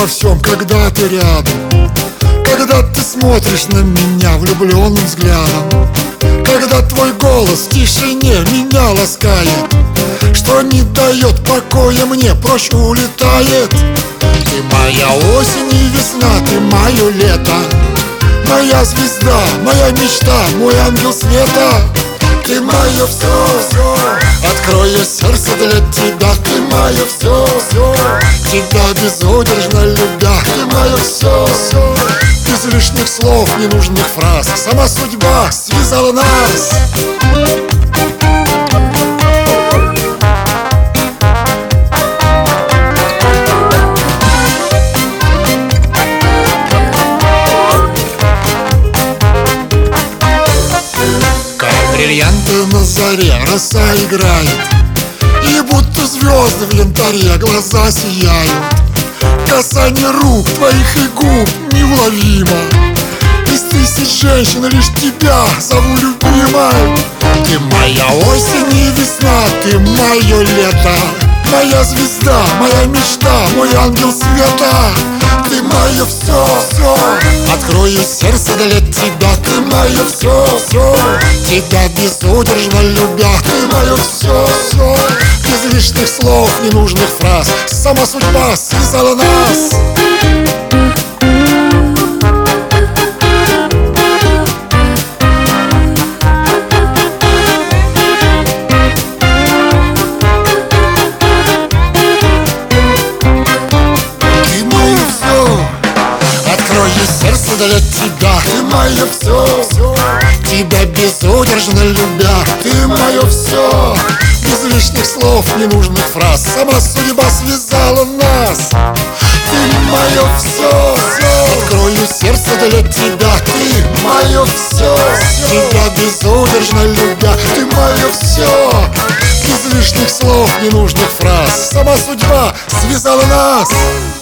во всем, когда ты рядом, когда ты смотришь на меня влюбленным взглядом, когда твой голос в тишине меня ласкает, что не дает покоя мне, прочь улетает. Ты моя осень и весна, ты мое лето, моя звезда, моя мечта, мой ангел света. Ты мое все, открою сердце для тебя. Ты мое все, тебя безудержно любя. Ты мое все, без лишних слов, ненужных фраз. Сама судьба связала нас. Бриллианты на заре, роса играет, и будто звезды в янтаре глаза сияют. Касание рук твоих и губ неуловимо. Из тысяч женщин лишь тебя зову любимой. Ты моя осень и весна, ты мое лето, моя звезда, моя мечта, мой ангел света. Ты мое все, открою сердце для тебя. Ты мое все, тебя безудержно любя. Ты мое все, без лишних слов, ненужных фраз. Сама судьба связала нас. Сердце для тебя, ты мое все, тебя безудержно любя. Ты мое все, без лишних слов, ненужных фраз. Сама судьба связала нас. Ты мое все, открою сердце для тебя. Ты мое все, тебя безудержно любя. Ты мое все, без лишних слов, ненужных фраз. Сама судьба связала нас.